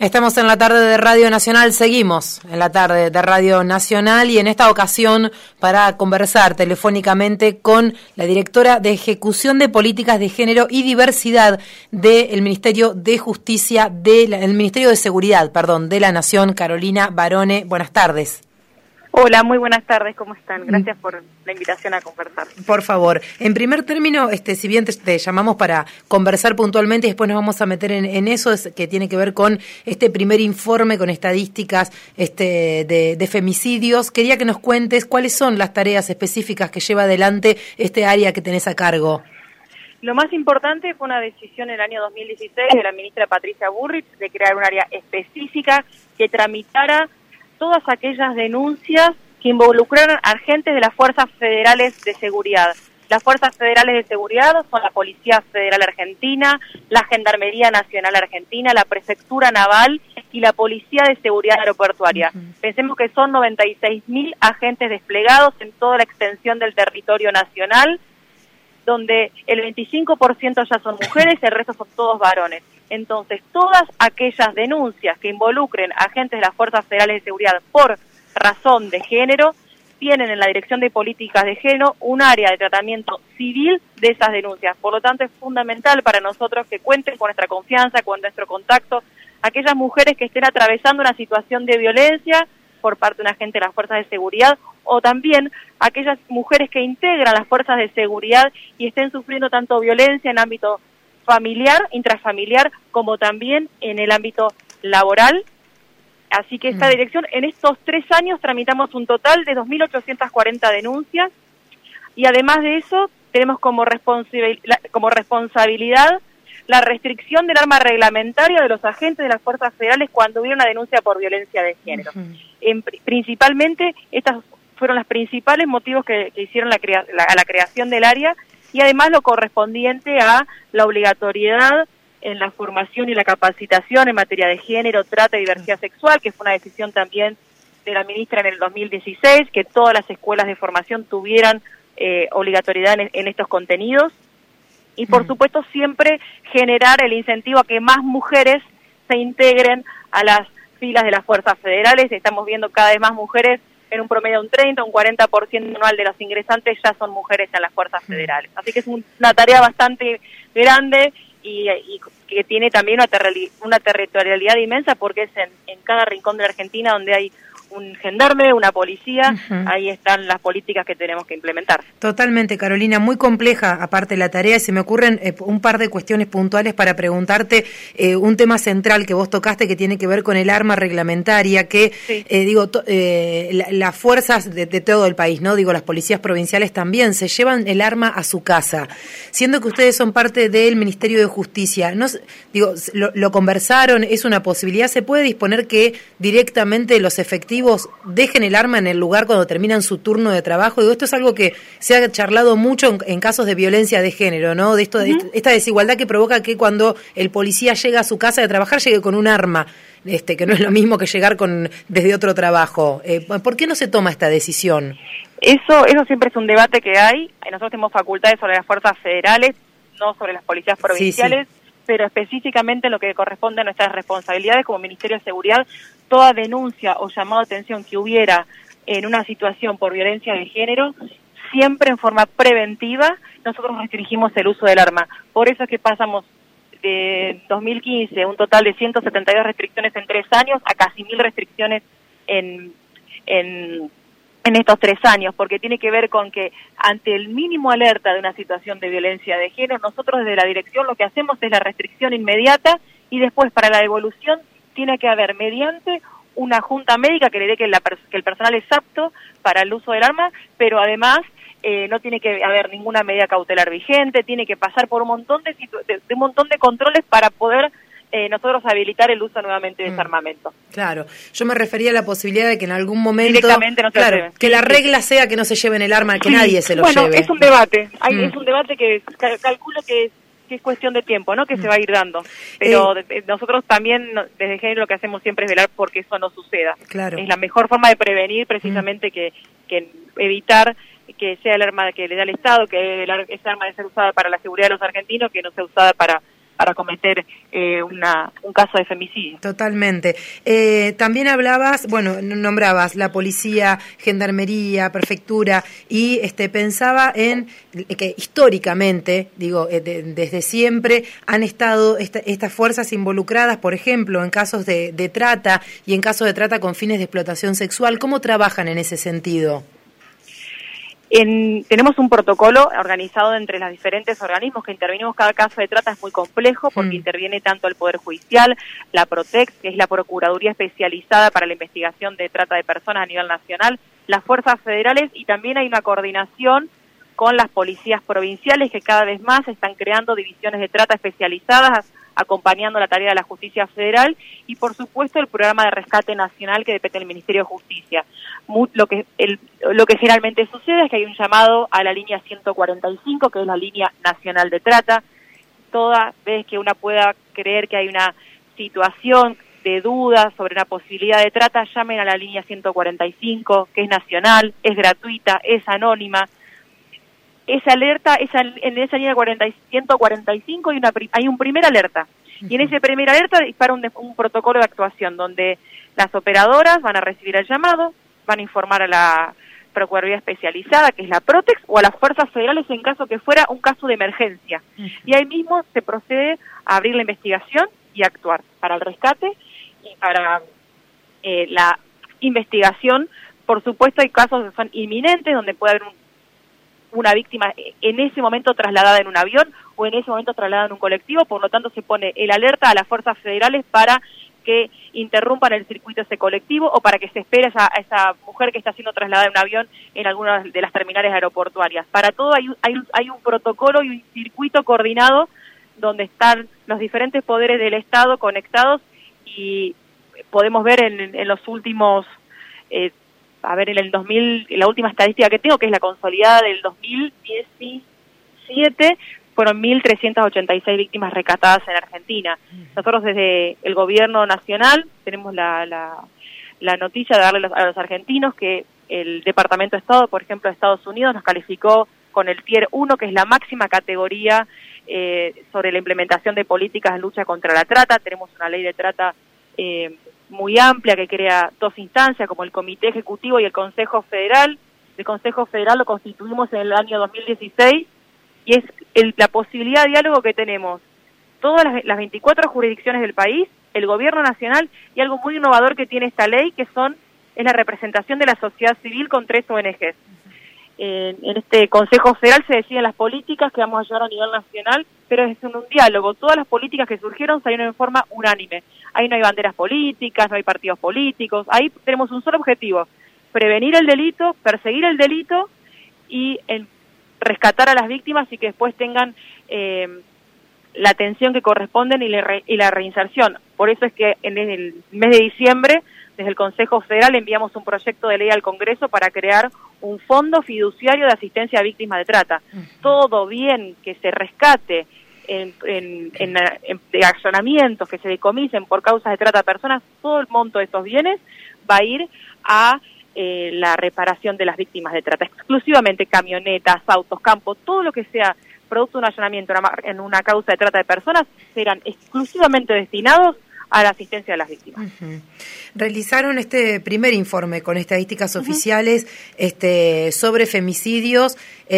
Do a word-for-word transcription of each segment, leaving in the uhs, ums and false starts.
Estamos en la tarde de Radio Nacional, seguimos en la tarde de Radio Nacional y en esta ocasión para conversar telefónicamente con la directora de Ejecución de Políticas de Género y Diversidad del Ministerio de Justicia, del Ministerio de Seguridad, perdón, de la Nación, Carolina Barone. Buenas tardes. Hola, muy buenas tardes, ¿cómo están? Gracias por la invitación a conversar. Por favor, en primer término, este, si bien te, te llamamos para conversar puntualmente y después nos vamos a meter en, en eso, es, que tiene que ver con este primer informe con estadísticas este, de, de femicidios, quería que nos cuentes cuáles son las tareas específicas que lleva adelante este área que tenés a cargo. Lo más importante fue una decisión en el año dos mil dieciséis de la ministra Patricia Bullrich de crear un área específica que tramitara todas aquellas denuncias que involucraron a agentes de las Fuerzas Federales de Seguridad. Las Fuerzas Federales de Seguridad son la Policía Federal Argentina, la Gendarmería Nacional Argentina, la Prefectura Naval y la Policía de Seguridad Aeroportuaria. Uh-huh. Pensemos que son noventa y seis mil agentes desplegados en toda la extensión del territorio nacional, donde el veinticinco por ciento ya son mujeres, el resto son todos varones. Entonces, todas aquellas denuncias que involucren a agentes de las Fuerzas Federales de Seguridad por razón de género, tienen en la Dirección de Políticas de Género un área de tratamiento civil de esas denuncias. Por lo tanto, es fundamental para nosotros que cuenten con nuestra confianza, con nuestro contacto, aquellas mujeres que estén atravesando una situación de violencia por parte de un agente de las Fuerzas de Seguridad, o también aquellas mujeres que integran las Fuerzas de Seguridad y estén sufriendo tanto violencia en ámbito familiar, intrafamiliar, como también en el ámbito laboral. Así que esta dirección, en estos tres años tramitamos un total de dos mil ochocientas cuarenta denuncias y además de eso tenemos como, responsabil- como responsabilidad la restricción del arma reglamentaria de los agentes de las Fuerzas Federales cuando hubiera una denuncia por violencia de género. Uh-huh. En, principalmente, estas fueron los principales motivos que, que hicieron la, crea, la, a la creación del área y además lo correspondiente a la obligatoriedad en la formación y la capacitación en materia de género, trata y diversidad sexual, que fue una decisión también de la ministra en el dos mil dieciséis, que todas las escuelas de formación tuvieran eh, obligatoriedad en, en estos contenidos. Y por supuesto siempre generar el incentivo a que más mujeres se integren a las filas de las Fuerzas Federales. Estamos viendo cada vez más mujeres, en un promedio un treinta, un cuarenta por ciento anual de los ingresantes ya son mujeres en las Fuerzas Federales. Así que es una tarea bastante grande y, y que tiene también una, terri- una territorialidad inmensa porque es en, en cada rincón de la Argentina donde hay un gendarme, una policía, uh-huh. Ahí están las políticas que tenemos que implementar. Totalmente, Carolina, muy compleja aparte la tarea, y se me ocurren eh, un par de cuestiones puntuales para preguntarte eh, un tema central que vos tocaste que tiene que ver con el arma reglamentaria, que sí. eh, digo, to, eh, la, las fuerzas de, de todo el país, ¿no? Digo, las policías provinciales también se llevan el arma a su casa, siendo que ustedes son parte del Ministerio de Justicia. No, digo, lo, lo conversaron, es una posibilidad, ¿se puede disponer que directamente los efectivos dejen el arma en el lugar cuando terminan su turno de trabajo? Digo, esto es algo que se ha charlado mucho en, en casos de violencia de género, ¿no? De esto, uh-huh. de esta desigualdad que provoca que cuando el policía llega a su casa de trabajar llegue con un arma, este, que no es lo mismo que llegar con desde otro trabajo. Eh, ¿Por qué no se toma esta decisión? Eso, eso siempre es un debate que hay. Nosotros tenemos facultades sobre las fuerzas federales, no sobre las policías provinciales. Sí, sí. Pero específicamente en lo que corresponde a nuestras responsabilidades como Ministerio de Seguridad, toda denuncia o llamado de atención que hubiera en una situación por violencia de género, siempre en forma preventiva, nosotros restringimos el uso del arma. Por eso es que pasamos de dos mil quince, un total de ciento setenta y dos restricciones en tres años, a casi mil restricciones en... en en estos tres años, porque tiene que ver con que ante el mínimo alerta de una situación de violencia de género, nosotros desde la dirección lo que hacemos es la restricción inmediata y después para la devolución tiene que haber mediante una junta médica que le dé que, la, que el personal es apto para el uso del arma, pero además eh, no tiene que haber ninguna medida cautelar vigente, tiene que pasar por un montón de, de, de un montón de controles para poder Eh, nosotros habilitar el uso nuevamente de ese armamento. Claro, yo me refería a la posibilidad de que en algún momento directamente no se claro, lleven. que la regla sea que no se lleven el arma, que sí. Nadie se lo bueno, lleve. Bueno, es un debate, Hay, mm. es un debate que cal- calculo que es, que es cuestión de tiempo, ¿no? Que mm. se va a ir dando. Pero eh, de, nosotros también, desde género, lo que hacemos siempre es velar porque eso no suceda. Claro. Es la mejor forma de prevenir precisamente mm. que, que evitar que sea el arma que le da el Estado, que el, esa arma debe ser usada para la seguridad de los argentinos, que no sea usada para para cometer eh, una, un caso de femicidio. Totalmente. Eh, también hablabas, bueno, nombrabas la policía, gendarmería, prefectura, y este pensaba en que históricamente, digo, eh, de, desde siempre han estado esta, estas fuerzas involucradas, por ejemplo, en casos de, de trata y en casos de trata con fines de explotación sexual. ¿Cómo trabajan en ese sentido? En, tenemos un protocolo organizado entre los diferentes organismos que intervenimos. Cada caso de trata es muy complejo porque mm. interviene tanto el Poder Judicial, la PROTEX, que es la Procuraduría Especializada para la Investigación de Trata de Personas a nivel nacional, las fuerzas federales, y también hay una coordinación con las policías provinciales que cada vez más están creando divisiones de trata especializadas, acompañando la tarea de la justicia federal, y por supuesto el programa de rescate nacional que depende del Ministerio de Justicia. Lo que, el, lo que generalmente sucede es que hay un llamado a la línea ciento cuarenta y cinco, que es la línea nacional de trata. Toda vez que una pueda creer que hay una situación de duda sobre una posibilidad de trata, llamen a la línea ciento cuarenta y cinco, que es nacional, es gratuita, es anónima. Esa alerta, esa, en esa línea ciento cuarenta y cinco hay, una, hay un primer alerta, y en ese primer alerta dispara un, un protocolo de actuación donde las operadoras van a recibir el llamado, van a informar a la Procuraduría Especializada, que es la PROTEX, o a las fuerzas federales en caso que fuera un caso de emergencia. Uh-huh. Y ahí mismo se procede a abrir la investigación y actuar para el rescate y para eh, la investigación. Por supuesto hay casos que son inminentes, donde puede haber un una víctima en ese momento trasladada en un avión o en ese momento trasladada en un colectivo, por lo tanto se pone el alerta a las fuerzas federales para que interrumpan el circuito ese colectivo o para que se espere a esa, a esa mujer que está siendo trasladada en un avión en algunas de las terminales aeroportuarias. Para todo hay, hay, hay un protocolo y un circuito coordinado donde están los diferentes poderes del Estado conectados, y podemos ver en, en los últimos... Eh, a ver, en el dos mil, la última estadística que tengo, que es la consolidada del dos mil diecisiete, fueron mil trescientas ochenta y seis víctimas rescatadas en Argentina. Nosotros desde el gobierno nacional tenemos la, la, la noticia de darle a los, a los argentinos que el Departamento de Estado, por ejemplo, de Estados Unidos, nos calificó con el Tier uno, que es la máxima categoría eh, sobre la implementación de políticas de lucha contra la trata. Tenemos una ley de trata eh, muy amplia que crea dos instancias, como el Comité Ejecutivo y el Consejo Federal. El Consejo Federal lo constituimos en el año dos mil dieciséis, y es el, la posibilidad de diálogo que tenemos todas las, las veinticuatro jurisdicciones del país, el Gobierno Nacional, y algo muy innovador que tiene esta ley, que son es la representación de la sociedad civil con tres O N Ges. En, en este Consejo Federal se deciden las políticas que vamos a llevar a nivel nacional, pero es en un diálogo. Todas las políticas que surgieron salieron en forma unánime. Ahí no hay banderas políticas, no hay partidos políticos. Ahí tenemos un solo objetivo: prevenir el delito, perseguir el delito y en, rescatar a las víctimas, y que después tengan eh, la atención que corresponden y, le re, y la reinserción. Por eso es que en el mes de diciembre, desde el Consejo Federal, enviamos un proyecto de ley al Congreso para crear un fondo fiduciario de asistencia a víctimas de trata. Uh-huh. Todo bien que se rescate en, en, en, en de accionamientos que se decomisen por causas de trata de personas, todo el monto de estos bienes va a ir a eh, la reparación de las víctimas de trata. Exclusivamente camionetas, autos, campos, todo lo que sea producto de un allanamiento en una, en una causa de trata de personas serán exclusivamente destinados a la asistencia de las víctimas. Uh-huh. Realizaron este primer informe con estadísticas uh-huh. oficiales este, sobre femicidios.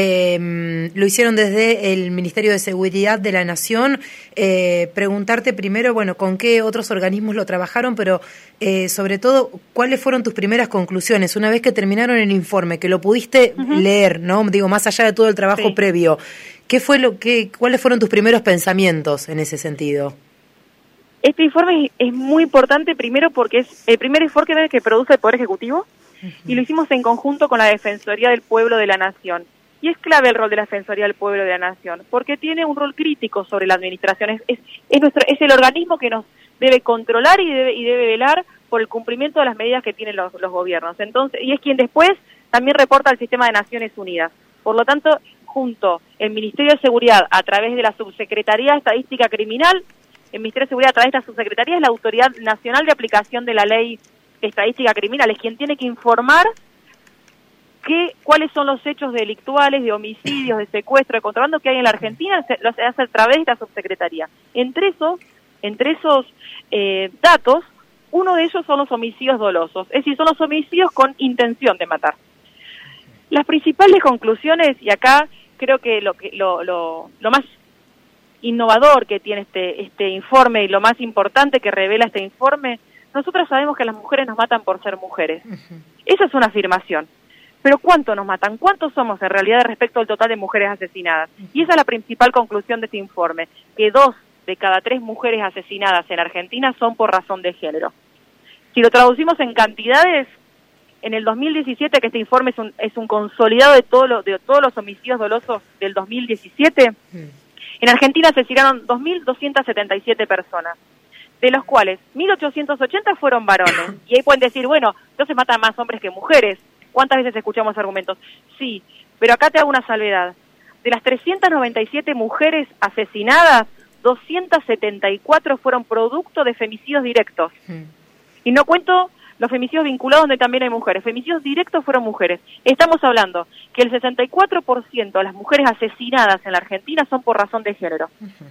Eh, lo hicieron desde el Ministerio de Seguridad de la Nación. Eh, preguntarte primero, bueno, con qué otros organismos lo trabajaron, pero eh, sobre todo, ¿cuáles fueron tus primeras conclusiones una vez que terminaron el informe, que lo pudiste uh-huh. leer, ¿no? Digo, más allá de todo el trabajo sí. previo. ¿Qué fue lo que, cuáles fueron tus primeros pensamientos en ese sentido? Este informe es muy importante, primero porque es el primer informe que produce el Poder Ejecutivo, uh-huh. y lo hicimos en conjunto con la Defensoría del Pueblo de la Nación. Y es clave el rol de la Defensoría del Pueblo de la Nación, porque tiene un rol crítico sobre la administración. Es, es, es, nuestro, es el organismo que nos debe controlar y debe, y debe velar por el cumplimiento de las medidas que tienen los, los gobiernos. Entonces, y es quien después también reporta al sistema de Naciones Unidas. Por lo tanto, junto el Ministerio de Seguridad, a través de la Subsecretaría de Estadística Criminal, el Ministerio de Seguridad a través de esta subsecretaría es la Autoridad Nacional de Aplicación de la Ley de Estadística Criminal, es quien tiene que informar qué, cuáles son los hechos delictuales, de homicidios, de secuestro, de contrabando que hay en la Argentina, se, lo hace a través de la subsecretaría. Entre esos, entre esos eh, datos, uno de ellos son los homicidios dolosos, es decir, son los homicidios con intención de matar. Las principales conclusiones, y acá creo que lo, que, lo, lo, lo más innovador que tiene este, este informe y lo más importante que revela este informe, nosotros sabemos que las mujeres nos matan por ser mujeres. Uh-huh. Esa es una afirmación. Pero ¿cuánto nos matan? ¿Cuántos somos en realidad respecto al total de mujeres asesinadas? Uh-huh. Y esa es la principal conclusión de este informe, que dos de cada tres mujeres asesinadas en Argentina son por razón de género. Si lo traducimos en cantidades, en el dos mil diecisiete, que este informe es un, es un consolidado de, todo lo, de todos los homicidios dolosos del dos mil diecisiete, uh-huh. en Argentina asesinaron dos mil doscientas setenta y siete personas, de los cuales mil ochocientos ochenta fueron varones. Y ahí pueden decir, bueno, entonces matan más hombres que mujeres. ¿Cuántas veces escuchamos argumentos? Sí, pero acá te hago una salvedad. De las trescientas noventa y siete mujeres asesinadas, doscientas setenta y cuatro fueron producto de femicidios directos. Mm. Y no cuento los femicidios vinculados donde también hay mujeres. Femicidios directos fueron mujeres. Estamos hablando que el sesenta y cuatro por ciento de las mujeres asesinadas en la Argentina son por razón de género. Uh-huh.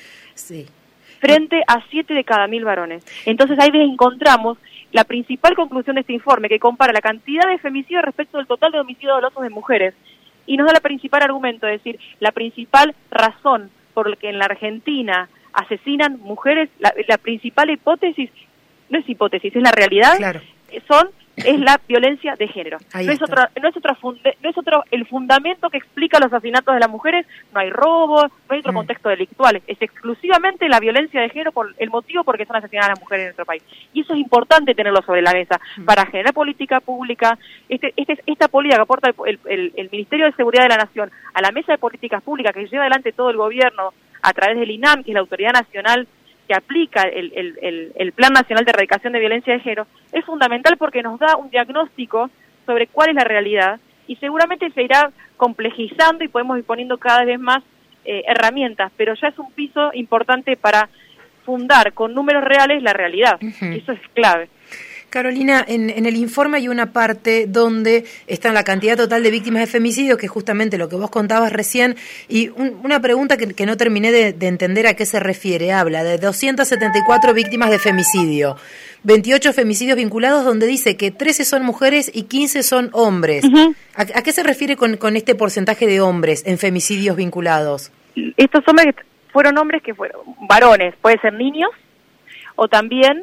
Sí. Frente a siete de cada mil varones. Entonces ahí encontramos la principal conclusión de este informe, que compara la cantidad de femicidios respecto del total de homicidios dolosos de mujeres, y nos da la principal argumento, es decir, la principal razón por la que en la Argentina asesinan mujeres, la, la principal hipótesis, no es hipótesis, es la realidad, claro. son es la violencia de género. Ahí no es otro, no es otro funde, no es otro el fundamento que explica los asesinatos de las mujeres, no hay robo, no hay otro mm. contexto delictual, es exclusivamente la violencia de género por el motivo por el que son asesinadas las mujeres en nuestro país. Y eso es importante tenerlo sobre la mesa mm. para generar política pública. Este, este esta política que aporta el, el, el Ministerio de Seguridad de la Nación a la mesa de políticas públicas que lleva adelante todo el gobierno a través del INAM, que es la Autoridad Nacional que aplica el, el, el, el Plan Nacional de Erradicación de Violencia de Género, es fundamental porque nos da un diagnóstico sobre cuál es la realidad y seguramente se irá complejizando y podemos ir poniendo cada vez más eh, herramientas, pero ya es un piso importante para fundar con números reales la realidad. Uh-huh. Y eso es clave. Carolina, en, en el informe hay una parte donde está la cantidad total de víctimas de femicidio, que es justamente lo que vos contabas recién, y un, una pregunta que, que no terminé de, de entender a qué se refiere. Habla de doscientas setenta y cuatro víctimas de femicidio, veintiocho femicidios vinculados, donde dice que trece son mujeres y quince son hombres. Uh-huh. ¿A, ¿A qué se refiere con, con este porcentaje de hombres en femicidios vinculados? Estos hombres fueron hombres que fueron varones, puede ser niños, o también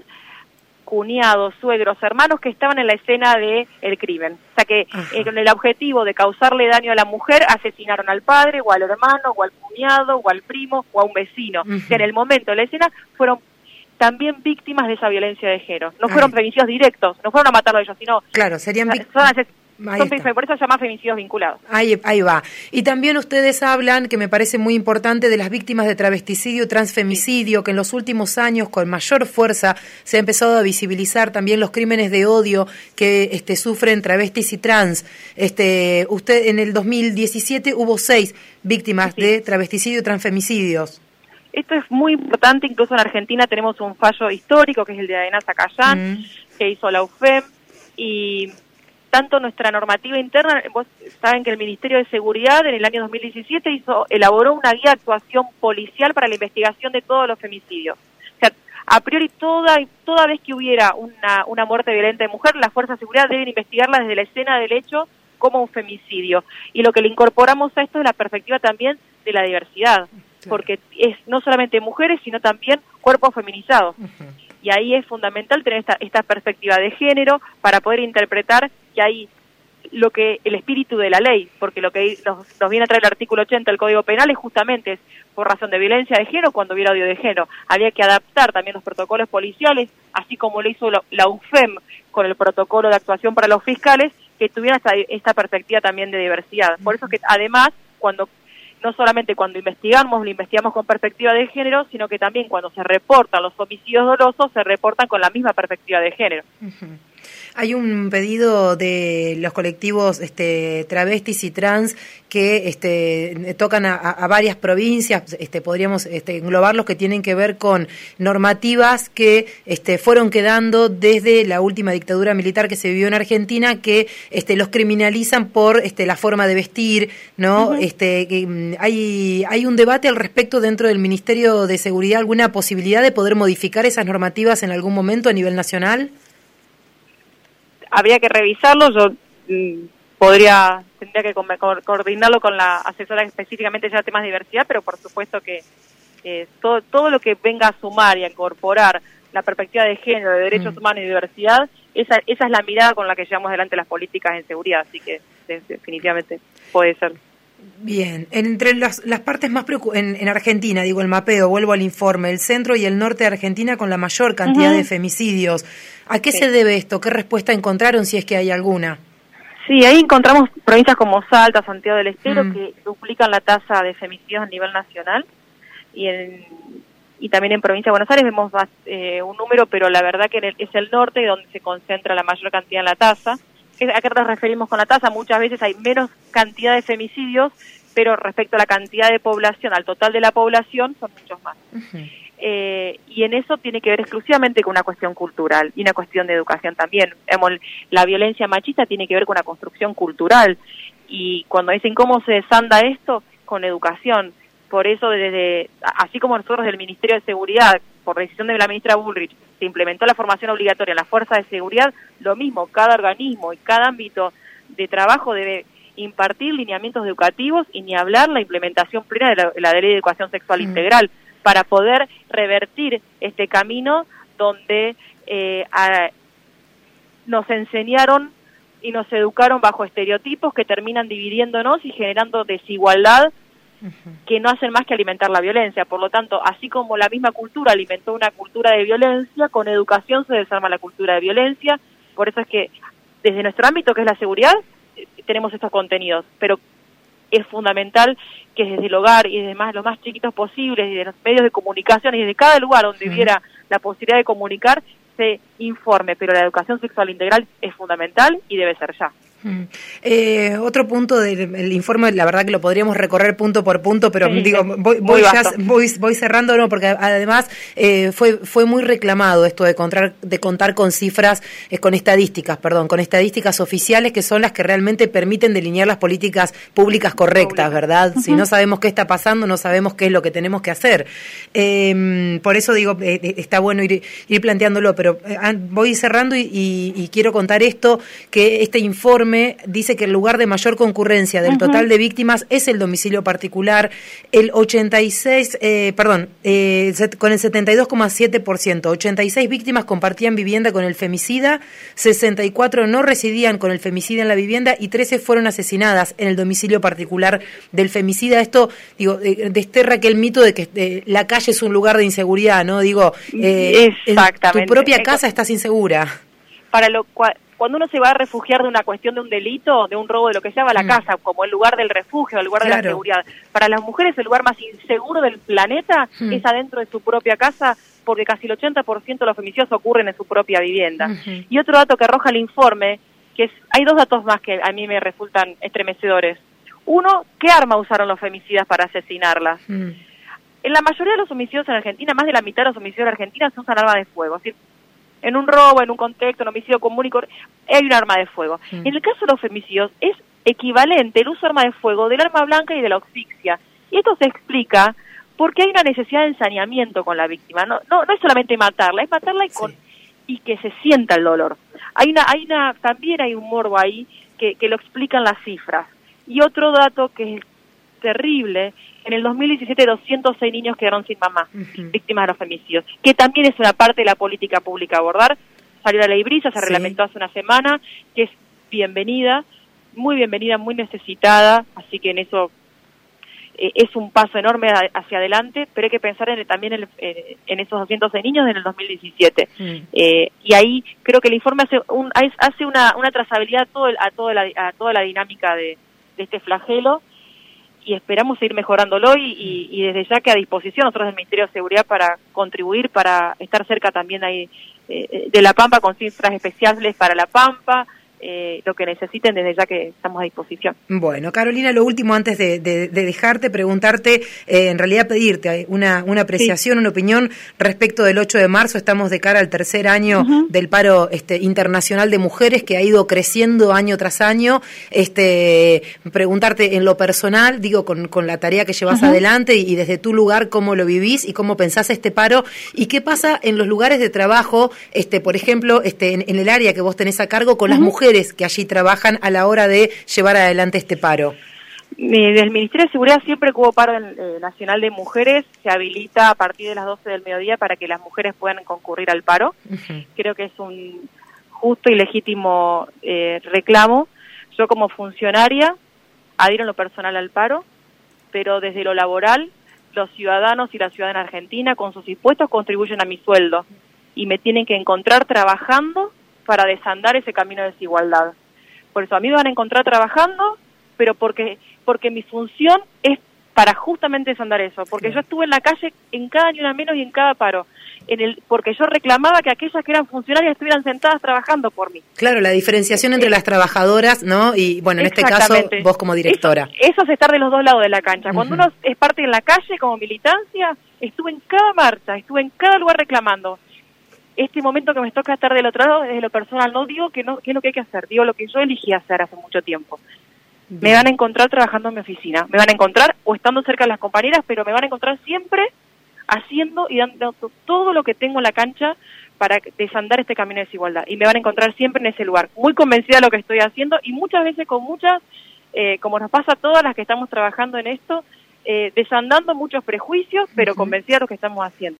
cuñados, suegros, hermanos que estaban en la escena del el crimen. O sea que eh, con el objetivo de causarle daño a la mujer, asesinaron al padre, o al hermano, o al cuñado, o al primo, o a un vecino. Uh-huh. Que en el momento de la escena fueron también víctimas de esa violencia de género. No fueron femicidios directos, no fueron a matarlo ellos, sino... Claro, serían víctimas... Son, por eso se llama femicidios vinculados. Ahí, ahí va. Y también ustedes hablan, que me parece muy importante, de las víctimas de travesticidio y transfemicidio, que en los últimos años con mayor fuerza se ha empezado a visibilizar también los crímenes de odio que este, sufren travestis y trans. Este, usted en el dos mil diecisiete hubo seis víctimas sí. de travesticidio y transfemicidios. Esto es muy importante, incluso en Argentina tenemos un fallo histórico que es el de Adena Zacayán, mm. que hizo la U F E M, y tanto nuestra normativa interna, vos saben que el Ministerio de Seguridad en el año dos mil diecisiete hizo, elaboró una guía de actuación policial para la investigación de todos los femicidios. O sea, a priori toda toda vez que hubiera una, una muerte violenta de mujer, las fuerzas de seguridad deben investigarla desde la escena del hecho como un femicidio. Y lo que le incorporamos a esto es la perspectiva también de la diversidad, claro. porque es no solamente mujeres, sino también cuerpos feminizados. Uh-huh. Y ahí es fundamental tener esta, esta perspectiva de género para poder interpretar que hay lo que el espíritu de la ley, porque lo que nos, nos viene a traer el artículo ochenta del Código Penal es justamente es por razón de violencia de género cuando hubiera odio de género. Había que adaptar también los protocolos policiales, así como lo hizo la, la U F E M con el protocolo de actuación para los fiscales, que tuvieran esta, esta perspectiva también de diversidad. Por eso que además, cuando no solamente cuando investigamos, lo investigamos con perspectiva de género, sino que también cuando se reportan los homicidios dolosos, se reportan con la misma perspectiva de género. Uh-huh. Hay un pedido de los colectivos este, travestis y trans que este, tocan a, a varias provincias, este, podríamos este, englobar los que tienen que ver con normativas que este, fueron quedando desde la última dictadura militar que se vivió en Argentina, que este, los criminalizan por este, la forma de vestir, ¿no? Uh-huh. Este, que, hay, hay un debate al respecto dentro del Ministerio de Seguridad, ¿alguna posibilidad de poder modificar esas normativas en algún momento a nivel nacional? Habría que revisarlo, yo mmm, podría, tendría que co coordinarlo con la asesora específicamente ya temas de diversidad, pero por supuesto que eh, todo, todo lo que venga a sumar y a incorporar la perspectiva de género, de derechos mm. humanos y diversidad, esa, esa es la mirada con la que llevamos adelante las políticas en seguridad, así que definitivamente puede ser. Bien, entre las, las partes más preocupantes, en, en Argentina, digo el mapeo, vuelvo al informe, el centro y el norte de Argentina con la mayor cantidad uh-huh. de femicidios. ¿A qué sí. se debe esto? ¿Qué respuesta encontraron, si es que hay alguna? Sí, ahí encontramos provincias como Salta, Santiago del Estero, mm. que duplican la tasa de femicidios a nivel nacional, y en, y también en provincia de Buenos Aires vemos eh, un número, pero la verdad que en el, es el norte donde se concentra la mayor cantidad en la tasa. ¿A qué nos referimos con la tasa? Muchas veces hay menos cantidad de femicidios, pero respecto a la cantidad de población, al total de la población, son muchos más. Uh-huh. Eh, y en eso tiene que ver exclusivamente con una cuestión cultural y una cuestión de educación también. La violencia machista tiene que ver con una construcción cultural, y cuando dicen cómo se desanda esto, con educación. Por eso, desde así como nosotros del Ministerio de Seguridad, por decisión de la ministra Bullrich, se implementó la formación obligatoria en las fuerzas de seguridad, lo mismo, cada organismo y cada ámbito de trabajo debe impartir lineamientos educativos, y ni hablar la implementación plena de la, de la Ley de Educación Sexual mm. Integral, para poder revertir este camino donde eh, a, nos enseñaron y nos educaron bajo estereotipos que terminan dividiéndonos y generando desigualdad, que no hacen más que alimentar la violencia. Por lo tanto, así como la misma cultura alimentó una cultura de violencia, con educación se desarma la cultura de violencia. Por eso es que desde nuestro ámbito, que es la seguridad, tenemos estos contenidos, pero es fundamental que desde el hogar y desde más, los más chiquitos posibles, y de los medios de comunicación y desde cada lugar donde hubiera la posibilidad de comunicar, se informe, pero la educación sexual integral es fundamental y debe ser ya. Mm. Eh, otro punto del el informe, la verdad que lo podríamos recorrer punto por punto, pero sí, digo, voy, voy, ya, voy, voy cerrando, no, porque además eh, fue fue muy reclamado esto de contar, de contar con cifras, eh, con estadísticas, perdón, con estadísticas oficiales, que son las que realmente permiten delinear las políticas públicas correctas, ¿verdad? Uh-huh. Si no sabemos qué está pasando, no sabemos qué es lo que tenemos que hacer. Eh, por eso digo, eh, está bueno ir, ir planteándolo, pero eh, voy cerrando y, y, y quiero contar esto, que este informe dice que el lugar de mayor concurrencia del uh-huh. total de víctimas es el domicilio particular, el ochenta y seis, eh, perdón, eh, con el setenta y dos coma siete por ciento, ochenta y seis víctimas compartían vivienda con el femicida, sesenta y cuatro no residían con el femicida en la vivienda y trece fueron asesinadas en el domicilio particular del femicida. Esto, digo, eh, desterra aquel mito de que eh, la calle es un lugar de inseguridad, ¿no? Digo, eh, exactamente. En tu propia casa estás insegura. Para lo cual, cuando uno se va a refugiar de una cuestión de un delito, de un robo, de lo que sea, va a la mm. casa, como el lugar del refugio, el lugar claro. de la seguridad. Para las mujeres, el lugar más inseguro del planeta mm. es adentro de su propia casa, porque casi el ochenta por ciento de los femicidios ocurren en su propia vivienda. Mm-hmm. Y otro dato que arroja el informe, que es, hay dos datos más que a mí me resultan estremecedores. Uno, ¿qué arma usaron los femicidas para asesinarlas? Mm. En la mayoría de los homicidios en Argentina, más de la mitad de los homicidios en Argentina se usan armas de fuego, es decir, en un robo, en un contexto, en un homicidio común y corriente, hay un arma de fuego. Mm. En el caso de los femicidios es equivalente el uso de arma de fuego del arma blanca y de la asfixia. Y esto se explica porque hay una necesidad de ensañamiento con la víctima. No, no, no es solamente matarla, es matarla y, con, sí. y que se sienta el dolor. Hay una, hay una, también hay un morbo ahí que, que lo explican las cifras. Y otro dato que es terrible, en el dos mil diecisiete doscientos seis niños quedaron sin mamá, uh-huh. víctimas de los femicidios, que también es una parte de la política pública a abordar. Salió la ley Brisa, se sí. reglamentó hace una semana, que es bienvenida, muy bienvenida, muy necesitada, así que en eso eh, es un paso enorme a, hacia adelante, pero hay que pensar en, también en, en, en esos doscientos seis niños en el dos mil diecisiete. Uh-huh. Eh, y ahí creo que el informe hace, un, hace una, una trazabilidad a, todo el, a, toda la, a toda la dinámica de, de este flagelo, y esperamos seguir mejorándolo y, y, y desde ya que a disposición nosotros del Ministerio de Seguridad para contribuir, para estar cerca también ahí eh, de La Pampa con cifras especiales para La Pampa, eh, lo que necesiten desde ya que estamos a disposición. Bueno, Carolina, lo último antes de, de, de dejarte, preguntarte, eh, en realidad pedirte una, una apreciación, sí. una opinión respecto del ocho de marzo. Estamos de cara al tercer año uh-huh. del paro este, internacional de mujeres que ha ido creciendo año tras año. Este, preguntarte en lo personal, digo, con, con la tarea que llevas uh-huh. adelante y, y desde tu lugar, cómo lo vivís y cómo pensás este paro y qué pasa en los lugares de trabajo, este, por ejemplo, este, en, en el área que vos tenés a cargo con uh-huh. las mujeres que allí trabajan a la hora de llevar adelante este paro. Desde el Ministerio de Seguridad, siempre que hubo paro eh, nacional de mujeres, se habilita a partir de las doce del mediodía para que las mujeres puedan concurrir al paro. Uh-huh. Creo que es un justo y legítimo eh, reclamo. Yo como funcionaria adhiero en lo personal al paro, pero desde lo laboral, los ciudadanos y la ciudadana argentina con sus impuestos contribuyen a mi sueldo y me tienen que encontrar trabajando para desandar ese camino de desigualdad. Por eso a mí me van a encontrar trabajando, pero porque porque mi función es para justamente desandar eso, porque sí. yo estuve en la calle en cada Ni Una Menos y en cada paro, en el porque yo reclamaba que aquellas que eran funcionarias estuvieran sentadas trabajando por mí. Claro, la diferenciación entre eh, las trabajadoras, ¿no? Y bueno, en este caso, vos como directora. Eso, eso es estar de los dos lados de la cancha. Cuando uh-huh. uno es parte en la calle como militancia, estuve en cada marcha, estuve en cada lugar reclamando. Este momento que me toca estar del otro lado, desde lo personal, no digo que no que es lo que hay que hacer, digo lo que yo elegí hacer hace mucho tiempo. Bien. Me van a encontrar trabajando en mi oficina, me van a encontrar o estando cerca de las compañeras, pero me van a encontrar siempre haciendo y dando todo lo que tengo en la cancha para desandar este camino de desigualdad. Y me van a encontrar siempre en ese lugar, muy convencida de lo que estoy haciendo y muchas veces con muchas, eh, como nos pasa a todas las que estamos trabajando en esto, eh, desandando muchos prejuicios, pero uh-huh. convencida de lo que estamos haciendo.